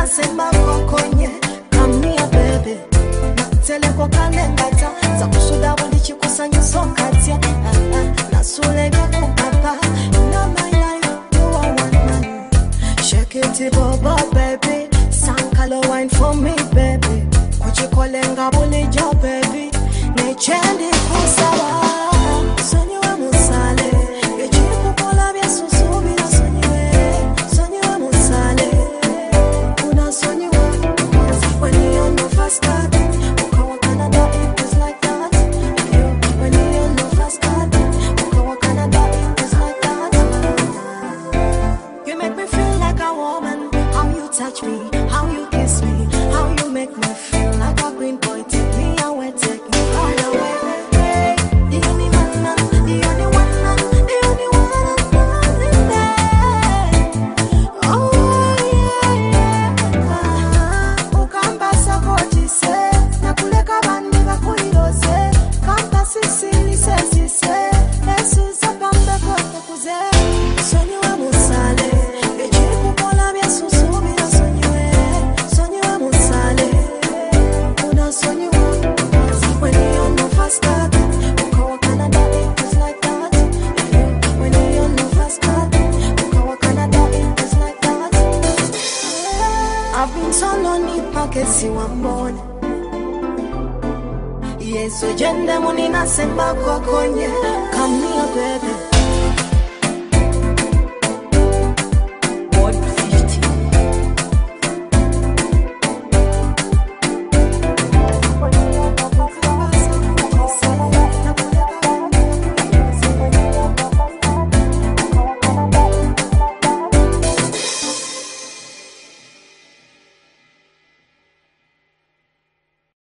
nasema kokonye come here baby tele kwa kalengata za kusuda wali chikusanya sokatia na sule ga kupapa in my life you are one man shake it bobo baby sankalo wine for me baby kuchikolenga buli jo baby nechendi kusawa sonyiwe musale yechiku kola bya susubira sonyiwe musale una sonyiwe when you on the first card ukawa Canada it is like that when you on the first card ukawa Canada it is like that you make me feel like a woman how you touch me how you kiss me how you make me feel like a queen boy take me away take me all away the only one in there oh yeah ukambasa kotise nakuleka bandi bakuirose kamba sisili sesise esuza bambe kote kuze sonyiwe musale yechiku kola bya susubira sonyiwe musale una sonyiwe when you on the first card ukawa Canada it is like that when you on the first card ukawa Canada it is like that I've been so lonely pockets you one born Yesu jende muni nasema kokonye come here baby